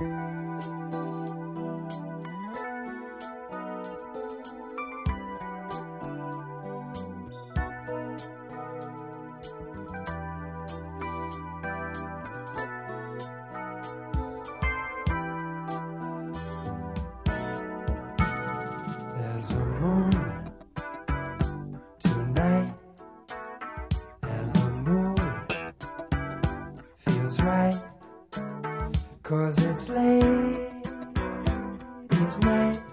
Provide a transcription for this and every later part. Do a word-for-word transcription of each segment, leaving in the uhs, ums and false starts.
There's a moon tonight, and the moon feels right, 'cause it's ladies' night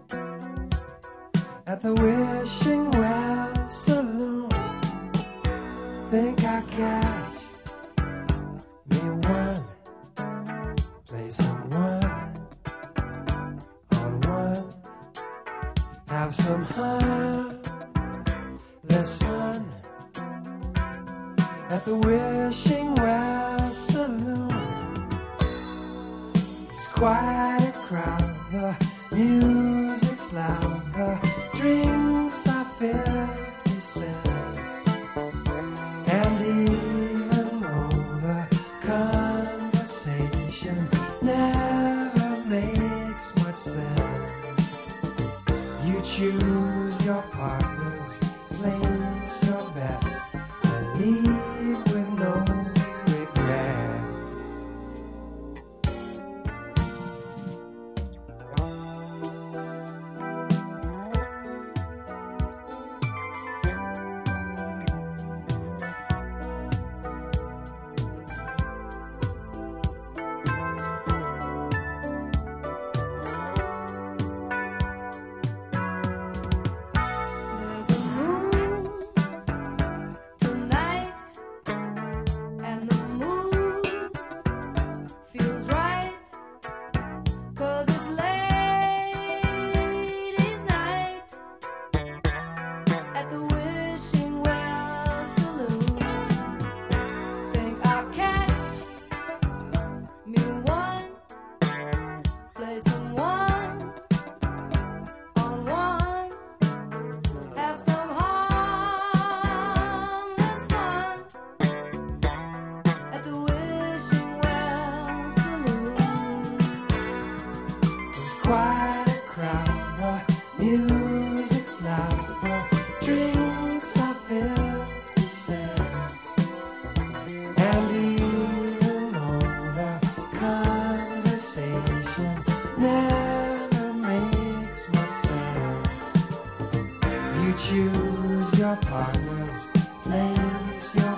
at the Wishing Well Saloon. Think I catch me one, play someone on one, have some harmless fun at the Wishing Well Saloon. It's quite a crowd, the music's loud, the drinks are fifty cents, and even though the conversation never makes much sense, you choose your partners, place your bets, and leave with no regrets. There's a moon tonight, and the moon feels right, 'cause it's ladies' night at the Wishing Well Saloon. Think I'll catch me one, play someone on one, have some harmless fun at the Wishing Well Saloon. There's quite a crowd, the music's loud, the drinks are fifty cents, and even though the conversation never makes much sense, you choose your partners, place your